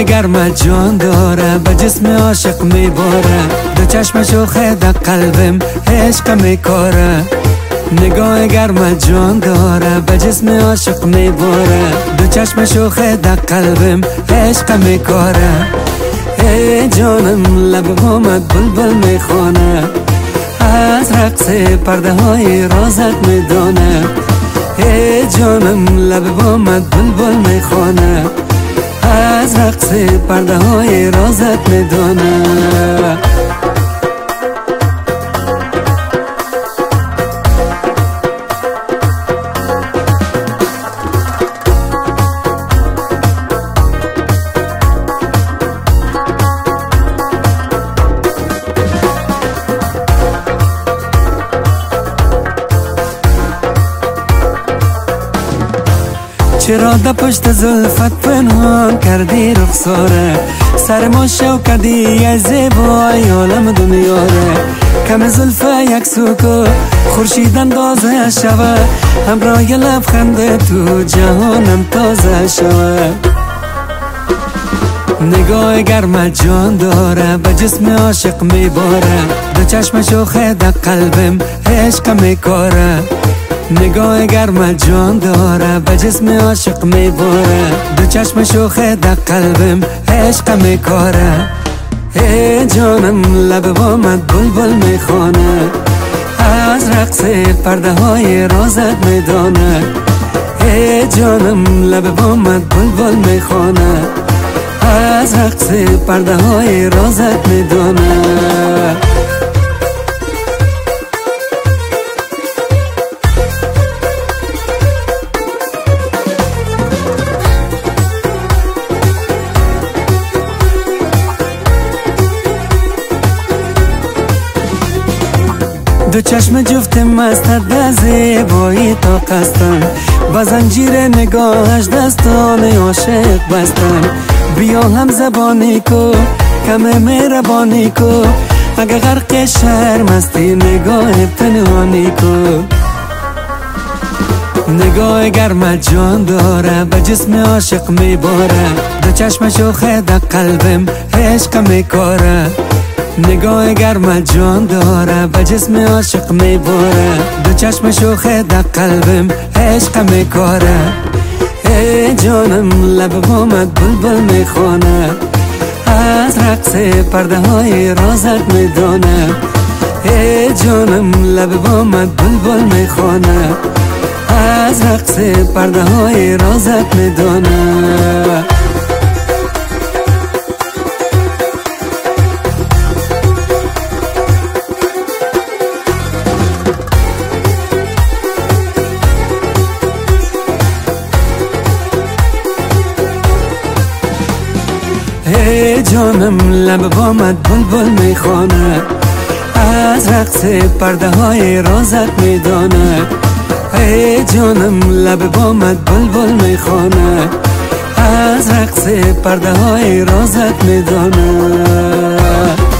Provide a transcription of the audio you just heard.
نگاه گرمت جان داره به جسم عاشق میباره، دو چشم شوخه در قلبم عشق میکاره. نگاه گرمت جان داره به جسم عاشق میباره، دو چشم شوخه در قلبم عشق میکاره. ای جانم لب بامت بلبل میخونه، از رقص پرده های رازت میدانه. ای جانم لب بامت بلبل میخونه، از رقص پرده های رازت میدانه. چرا در پشت زلفت پنهان کردی رخساره، سر ما شو کردی ای زیبای عالم دنیاره. کم زلف یک سوکو خورشید اندازه شوه، همراه لبخند تو جهانم تازه شوه. نگاه گرمت جان داره به جسم عاشق میباره، دو چشم شوخه در قلبم عشق میکاره. نگاه گرمت جان داره به جسم عاشق میباره، دو چشم شوخه در قلبم عشق میکاره. ای جانم لب بامت بلبل میخونه، از رقص پرده های رازت میدانه. ای جانم لب بامت بلبل میخونه، از رقص پرده های رازت میدانه. دو چشم جفت مستت در زیبایی تا قصدن، با زنجیر نگاهش دستان عاشق بستن. بیا هم زبانی کو کم مهربانی کو، اگه غرق شرم هستی نگاه پنهانی کو. نگاه گرمت جان داره به جسم عاشق میباره، دو چشم شوخه در قلبم عشق میکاره. نگاه گرمت جان داره به جسم عاشق میباره، دو چشم شوخه در قلبم عشق میکاره. ای جانم لب بامت بلبل میخونه، از رقص پرده های رازت میدانه. ای جانم لب بامت بلبل میخونه، از رقص پرده های رازت میدانه. ای جانم لب بامت بلبل میخونه، از رقص پرده های رازت میدانه. ای جانم لب بامت بلبل میخونه، از رقص پرده های رازت میدانه.